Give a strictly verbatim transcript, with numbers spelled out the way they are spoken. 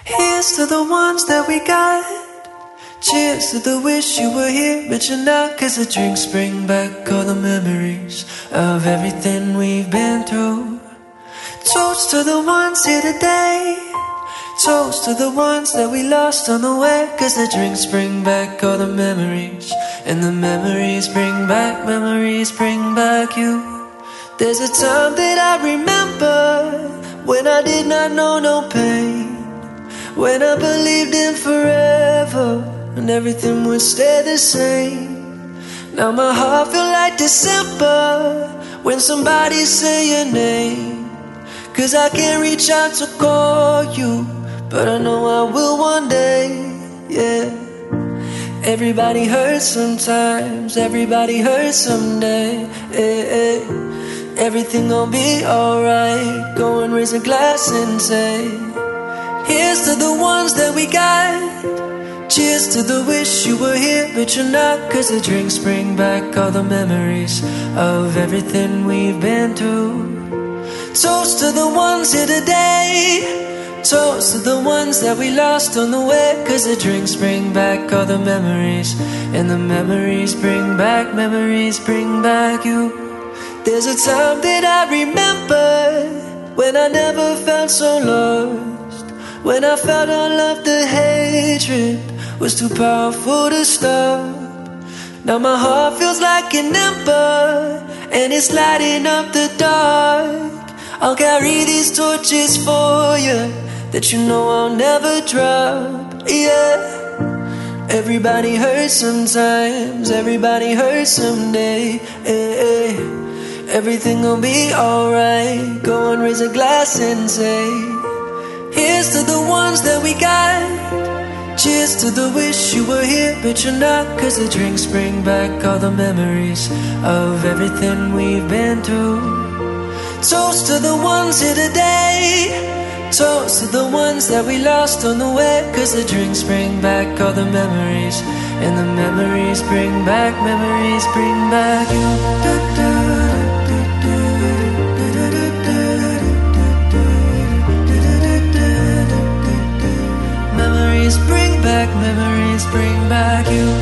Here's to the ones that we got. Cheers to the wish you were here, but you're not. Cause the drinks bring back all the memories of everything we've been through. Toast to the ones here today. Toast to the ones that we lost on the way. Cause the drinks bring back all the memories, and the memories bring back, memories bring back you. There's a time that I remember when I did not know no pain, when I believed in forever and everything would stay the same. Now my heart feels like December when somebody say your name. Cause I can't reach out to call you, but I know I will one day, yeah. Everybody hurts sometimes, everybody hurts someday, eh, eh. Everything gon' be alright. Go and raise a glass and say, here's to the ones that we got. Cheers to the wish you were here, but you're not. Cause the drinks bring back all the memories of everything we've been through. Toast to the ones here today. Toast to the ones that we lost on the way. Cause the drinks bring back all the memories, and the memories bring back, memories bring back you. There's a time that I remember when I never felt so lost, when I felt all of the hatred was too powerful to stop. Now my heart feels like an ember, and it's lighting up the dark. I'll carry these torches for you that you know I'll never drop, yeah. Everybody hurts sometimes, everybody hurts someday, eh, eh. Everything gon' be alright. Go and raise a glass and say, here's to the ones that we got. Cheers to the wish you were here, but you're not. Cause the drinks bring back all the memories of everything we've been through. Toast to the ones here today. Toast to the ones that we lost on the way. Cause the drinks bring back all the memories, and the memories bring back, memories bring back you. Memories bring back, memories bring back you.